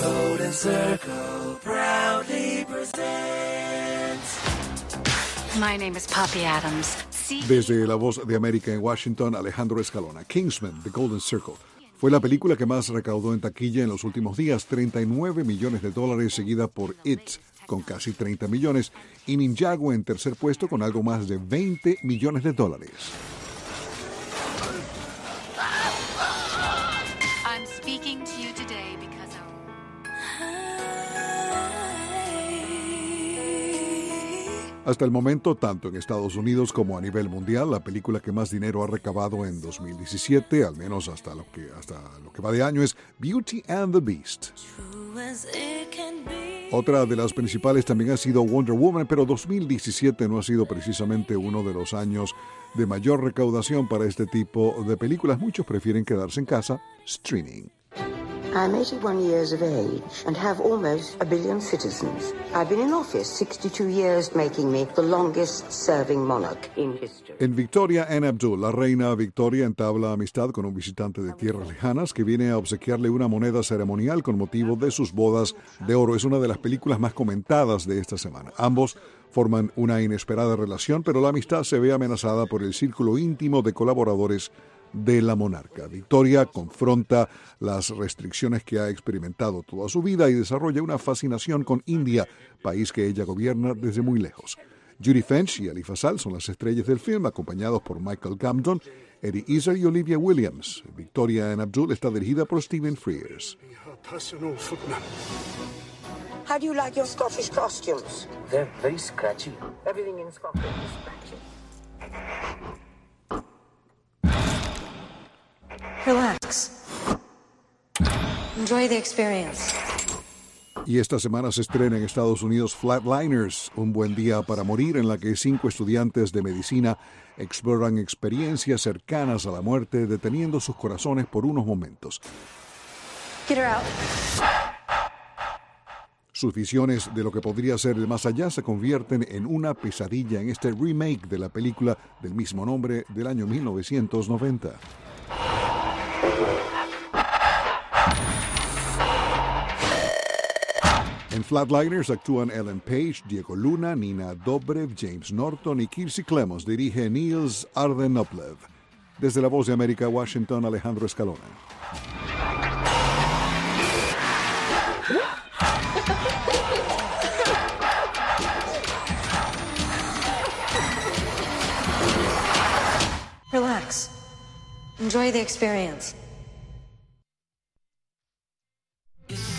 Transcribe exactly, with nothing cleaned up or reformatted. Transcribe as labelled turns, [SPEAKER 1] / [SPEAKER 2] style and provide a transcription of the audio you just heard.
[SPEAKER 1] Golden Circle proudly presents.
[SPEAKER 2] My name is Poppy Adams.
[SPEAKER 3] Desde La Voz de América en Washington, Alejandro Escalona. Kingsman, The Golden Circle, fue la película que más recaudó en taquilla en los últimos días, treinta y nueve millones de dólares, seguida por It, con casi treinta millones, y Ninjago en tercer puesto con algo más de veinte millones de dólares.
[SPEAKER 2] I'm speaking to you today because of...
[SPEAKER 3] Hasta el momento, tanto en Estados Unidos como a nivel mundial, la película que más dinero ha recabado en dos mil diecisiete, al menos hasta lo que, hasta lo que va de año, es Beauty and the Beast. Otra de las principales también ha sido Wonder Woman, pero dos mil diecisiete no ha sido precisamente uno de los años de mayor recaudación para este tipo de películas. Muchos prefieren quedarse en casa streaming.
[SPEAKER 4] I'm eighty-one years of age and have almost a billion citizens. I've been in office sixty-two years, making me the longest-serving monarch in history.
[SPEAKER 3] En Victoria and Abdul, la reina Victoria entabla amistad con un visitante de tierras lejanas que viene a obsequiarle una moneda ceremonial con motivo de sus bodas de oro. Es una de las películas más comentadas de esta semana. Ambos forman una inesperada relación, pero la amistad se ve amenazada por el círculo íntimo de colaboradores de la monarca. Victoria confronta las restricciones que ha experimentado toda su vida y desarrolla una fascinación con India, país que ella gobierna desde muy lejos. Judi Dench y Ali Fasal son las estrellas del film, acompañados por Michael Gambon, Eddie Izzard y Olivia Williams. Victoria and Abdul está dirigida por Stephen Frears.
[SPEAKER 4] How do you like your Scottish costumes?
[SPEAKER 1] They're very scratchy.
[SPEAKER 4] Everything in Scotland is scratchy.
[SPEAKER 5] Relax. Enjoy the experience.
[SPEAKER 3] Y esta semana se estrena en Estados Unidos Flatliners, un buen día para morir, en la que cinco estudiantes de medicina exploran experiencias cercanas a la muerte, deteniendo sus corazones por unos momentos.
[SPEAKER 5] Get her out.
[SPEAKER 3] Sus visiones de lo que podría ser el más allá se convierten en una pesadilla en este remake de la película del mismo nombre del año mil novecientos noventa. En Flatliners actúan Ellen Page, Diego Luna, Nina Dobrev, James Norton y Kiersey Clemons. Dirige Niels Arden-Oplev. Desde La Voz de América, Washington, Alejandro Escalona.
[SPEAKER 5] Relax. Enjoy the experience.